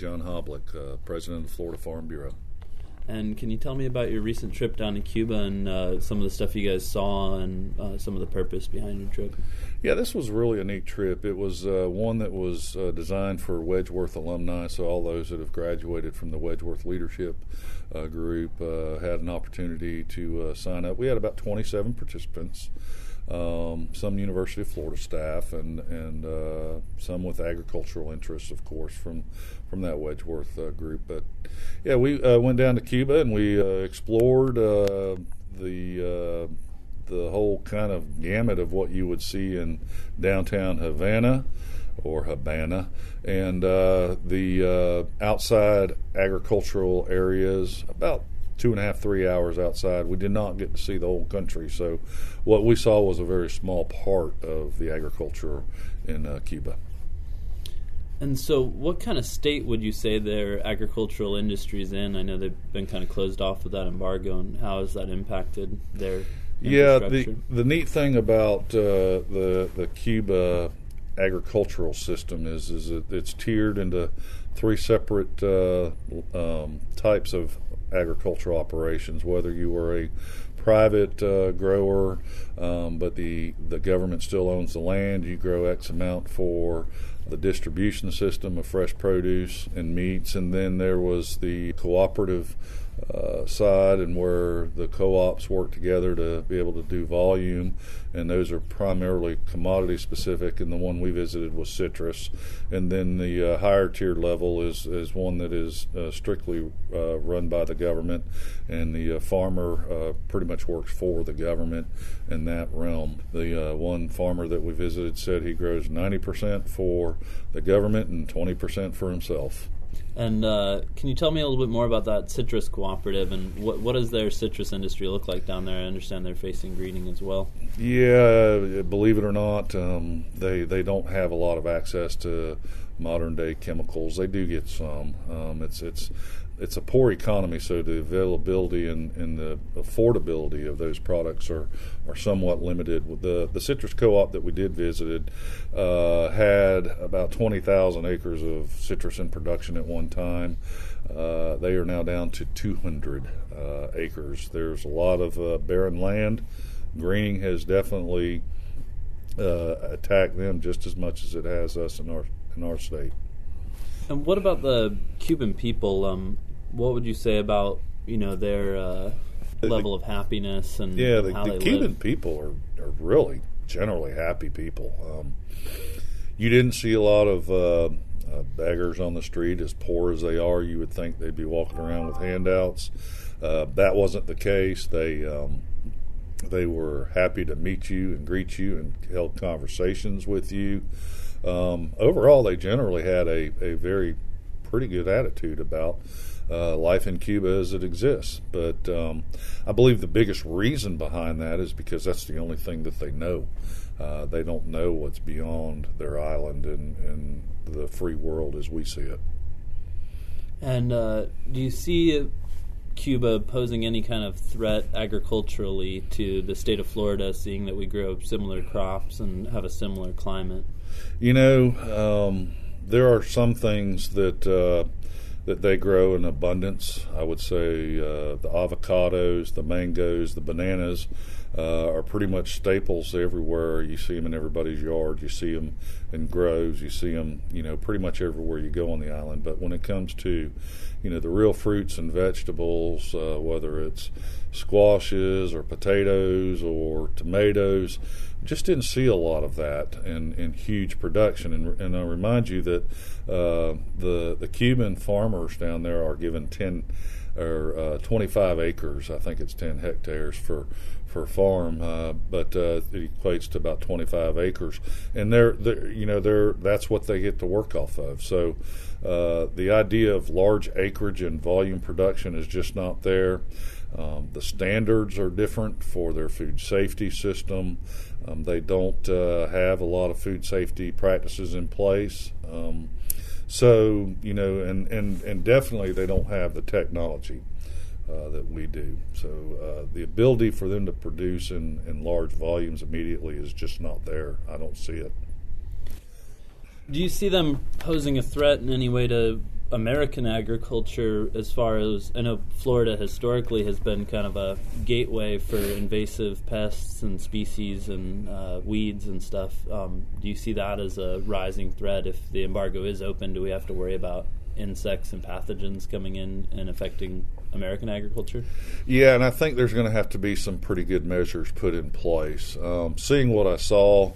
John Hoblick, President of the Florida Farm Bureau. And can you tell me about your recent trip down to Cuba and some of the stuff you guys saw and some of the purpose behind your trip? Yeah, this was really a neat trip. It was one that was designed for Wedgeworth alumni, so all those that have graduated from the Wedgeworth Leadership Group had an opportunity to sign up. We had about 27 participants, some University of Florida staff, and some with agricultural interests, of course, from that Wedgeworth group. But yeah, we went down to Cuba and we explored the whole kind of gamut of what you would see in downtown Havana, and the outside agricultural areas, about 2.5, 3 hours outside. We did not get to see the whole country, so what we saw was a very small part of the agriculture in Cuba. And so what kind of state would you say their agricultural industry is in? I know they've been kind of closed off with that embargo, and how has that impacted their infrastructure? Yeah, the neat thing about the Cuba agricultural system is that it's tiered into 3 separate types of agricultural operations, whether you were a private grower, but the government still owns the land. You grow X amount for the distribution system of fresh produce and meats, and then there was the cooperative side, and where the co-ops work together to be able to do volume, and those are primarily commodity specific, and the one we visited was citrus. And then the higher tier level is one that is strictly run by the government, and the farmer pretty much works for the government in that realm. The one farmer that we visited said he grows 90% for the government and 20% for himself. And can you tell me a little bit more about that citrus cooperative, and what does their citrus industry look like down there? I understand they're facing greening as well. Yeah, believe it or not, they don't have a lot of access to modern day chemicals. They do get some. It's a poor economy, so the availability and the affordability of those products are somewhat limited. The citrus co-op that we did visit had about 20,000 acres of citrus in production at one time. They are now down to 200 acres. There's a lot of barren land. Greening has definitely attacked them just as much as it has us in our state. And what about the Cuban people? What would you say about their level of happiness and how they the Cuban live? people are really generally happy people. You didn't see a lot of beggars on the street. As poor as they are, you would think they'd be walking around with handouts. That wasn't the case. They were happy to meet you and greet you and held conversations with you. Overall, they generally had a very pretty good attitude about life in Cuba as it exists. But I believe the biggest reason behind that is because that's the only thing that they know. They don't know what's beyond their island and the free world as we see it. And do you see Cuba posing any kind of threat agriculturally to the state of Florida, seeing that we grow similar crops and have a similar climate? There are some things that they grow in abundance. I would say the avocados, the mangoes, the bananas are pretty much staples everywhere. You see them in everybody's yard. You see them in groves. You see them, pretty much everywhere you go on the island. But when it comes to, the real fruits and vegetables, whether it's squashes or potatoes or tomatoes, just didn't see a lot of that in huge production. And I remind you that the Cuban farmers down there are given 25 acres. I think it's 10 hectares for farm, but it equates to about 25 acres, and that's what they get to work off of. So the idea of large acreage and volume production is just not there. The standards are different for their food safety system. They don't have a lot of food safety practices in place. So, and definitely they don't have the technology that we do. So the ability for them to produce in large volumes immediately is just not there. I don't see it. Do you see them posing a threat in any way to American agriculture, as far as I know, Florida historically has been kind of a gateway for invasive pests and species and weeds and stuff. Do you see that as a rising threat? If the embargo is open, do we have to worry about insects and pathogens coming in and affecting American agriculture? Yeah, and I think there's going to have to be some pretty good measures put in place. Seeing what I saw,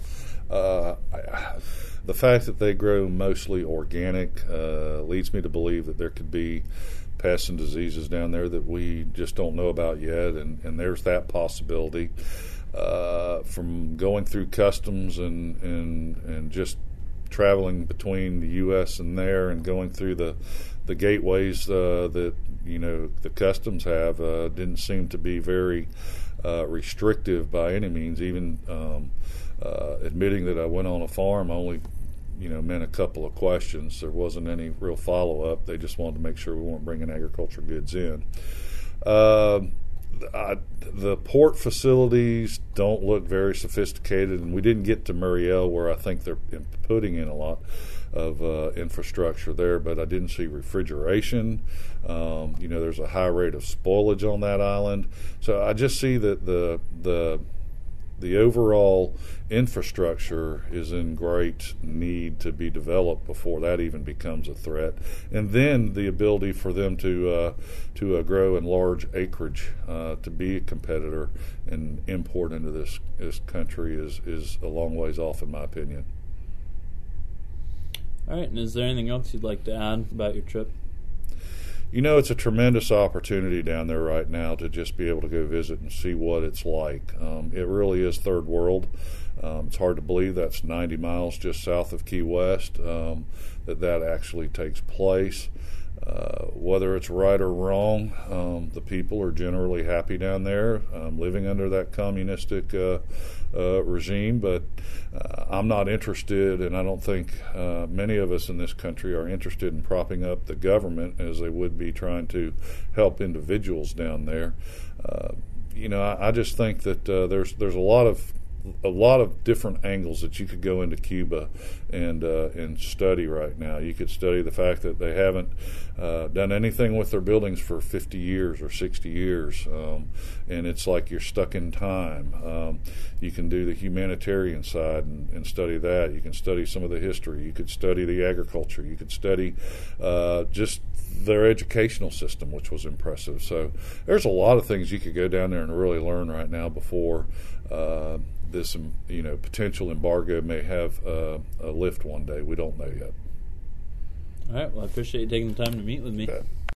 the fact that they grow mostly organic leads me to believe that there could be pests and diseases down there that we just don't know about yet, and there's that possibility. From going through customs and just traveling between the U.S. and there, and going through the gateways that the customs have, didn't seem to be very restrictive by any means. Even admitting that I went on a farm only meant a couple of questions. There wasn't any real follow-up. They just wanted to make sure we weren't bringing agriculture goods in. The port facilities don't look very sophisticated, and we didn't get to Muriel, where I think they're putting in a lot of infrastructure there, but I didn't see refrigeration. There's a high rate of spoilage on that island. So I just see that the overall infrastructure is in great need to be developed before that even becomes a threat. And then the ability for them to grow in large acreage to be a competitor and import into this country is a long ways off, in my opinion. All right, and is there anything else you'd like to add about your trip? It's a tremendous opportunity down there right now to just be able to go visit and see what it's like. It really is third world. It's hard to believe that's 90 miles just south of Key West that actually takes place. Whether it's right or wrong, the people are generally happy down there, living under that communistic regime, but I'm not interested, and I don't think many of us in this country are interested in propping up the government as they would be trying to help individuals down there. I just think that there's a lot of different angles that you could go into Cuba and study right now. You could study the fact that they haven't done anything with their buildings for 50 years or 60 years, and it's like you're stuck in time. You can do the humanitarian side and study that. You can study some of the history. You could study the agriculture. You could study just their educational system, which was impressive. So there's a lot of things you could go down there and really learn right now before this potential embargo may have a lift one day. We don't know yet. All right. Well, I appreciate you taking the time to meet with me. Okay.